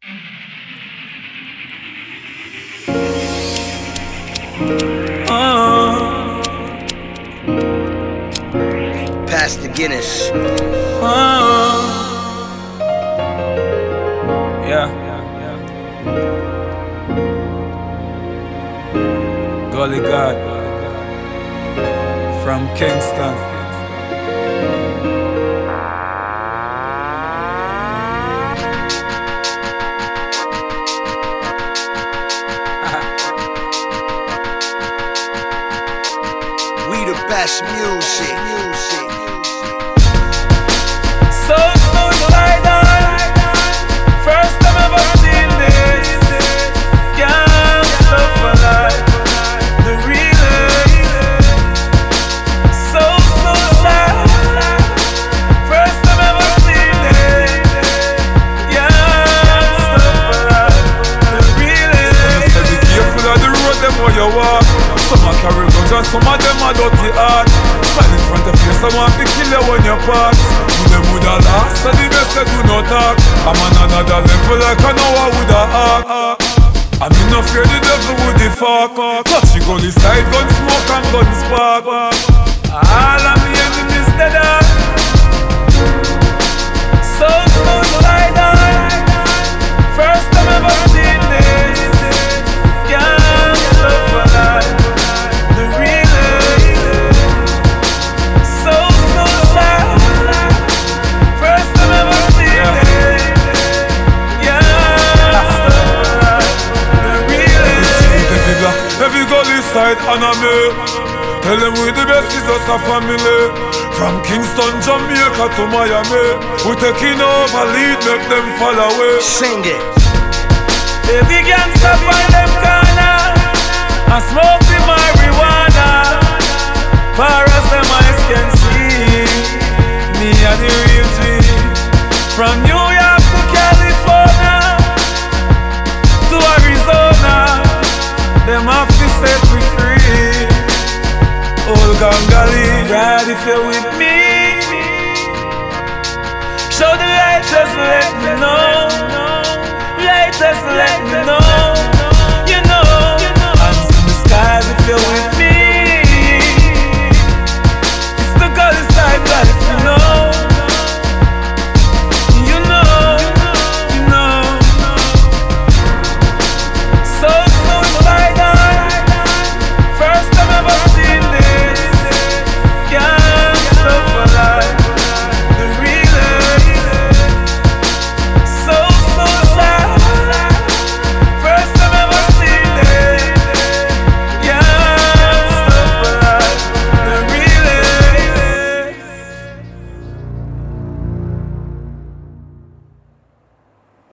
Pass the Guinness. Yeah. Gully God from Kingston. We the best music. So suicidal. First time ever seen this. Gangsta for life. The realest. So suicidal. First time ever seen this. Gangsta for life. The realest. So be careful of the road them where you walk. Some a carry guns and some of them a dirty heart. Stand in front of you, someone fi kill you when you pass. You them woulda lost, so the best say do not talk. I'm on another level like I know I woulda act. I'm in no fear the devil would the fuck. Touch you go the side, gun smoke and gun spark. All of me enemies dead up. So suicidal. First time ever seen this. Gangsta for life. The realest. So suicidal. First time ever seen this. Gangsta for life. The realest. Every gully side and a me. Tell them we the best is us a family. From Kingston, Jamaica to Miami. We taking over lead, make them fall away. Sing it. Every gangsta find them corner and smoke the marijuana. Far as them eyes can see, me and the real G. From New